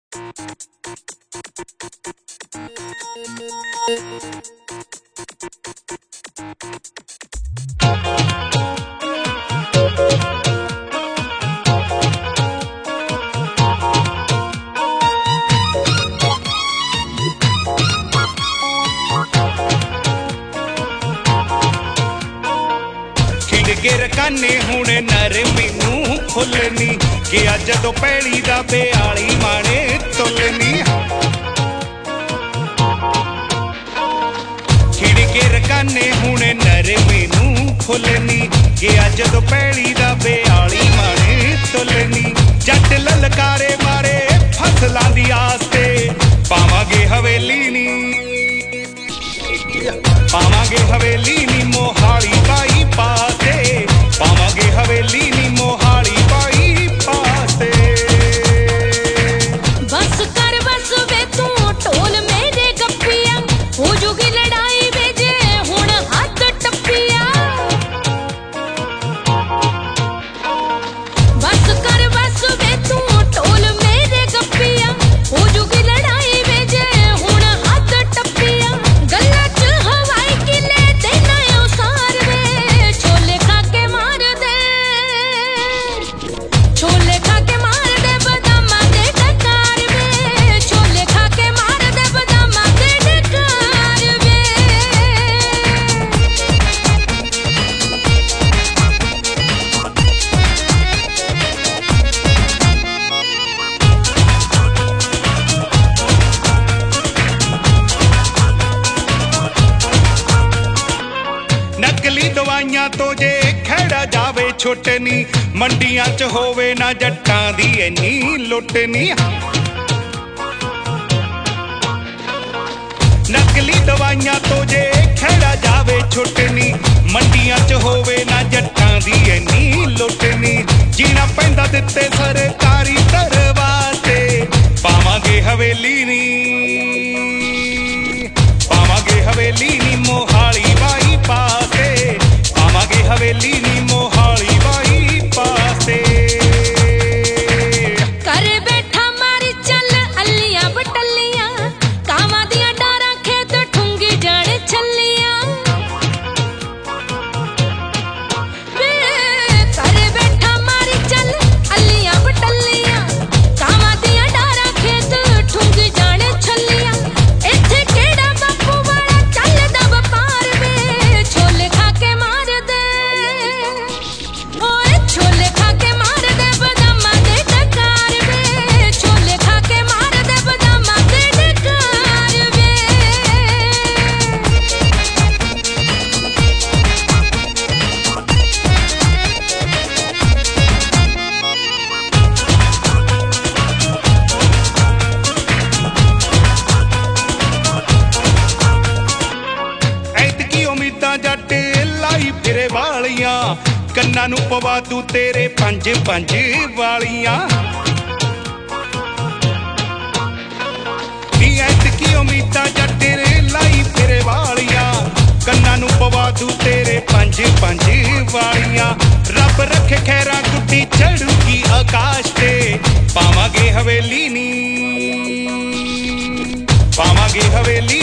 गिर काने हुणे नर मैनू फुलनी गया जदों पैली दा बेआली माणे तुलनी खिड़ गिर काने हुणे नर मैनू फुलनी गया जदों पैली दा बेआली माणे तुलनी जट ललकारे मारे फसलां दी आस्ते पावांगे हवेली नी पावांगे हवेली नी मोहाली बाई पासे पावांगे हवेली नी मोहाली बाई पासे बस कर बस वे तू ढोल मेरे गप्पिया हो जूगी लड़ाई वे जे हुण हाथ टप्पिया बस कर बस वे तू ढोल मेरे गप्पिया हो जूगी लड़ाई वे जे हुण हाथ टप्पिया गल्ला च हवाई किले देना उसार वे छोले खा के मार दे छोले खा के मार दे बदामा दे डकार वे छोले खा के मार दे बदामा दे डकार वे नकली दवाइयां तो जे खैड़ा जावे छुटनी मंडियां च होवे ना जट्टां दी इन्नी लुटनी नकली दवाइयां तो जे खैड़ा जावे छुटनी मंडियां च होवे ना जट्टां दी इन्नी लुटनी जीना पैंदा दित्ते सरकारी दरवाजे पावांगे हवेली नी पावांगे हवेली नी मोहाली बाई पासे पावांगे हवेली नी मोहाली बाई पासे कर बैठा मारी चल अल्लियां बटल्लियां कावां दियां डारां खेत ठुंगी जाने छल्लियां वे कर बैठा मारी चल अल्लियां बटल्लियां कावां दियां डारां खेत ठुंगी जाने छल्लियां इत्थे केड़ा बापू वाला चलदा वपार वे छोले खा के मार दे ओए छोले खा के मार दे बदामा दे डकार वे छोले खा के मार दे बदामा दे डकार वे ऐतकी उम्मीदां जट लाई फिरे वालियां कन्नां नूं पवा तू तेरे पंज पंज वालियां नी ऐतकी उम्मीदां जट लाई फिरे वालियां कन्नां नूं पवा तू तेरे पंज पंज वालियां रब रखे खैरा गुड्डी चढ़ूगी आकाश ते पावांगे हवेली नी पावांगे हवेली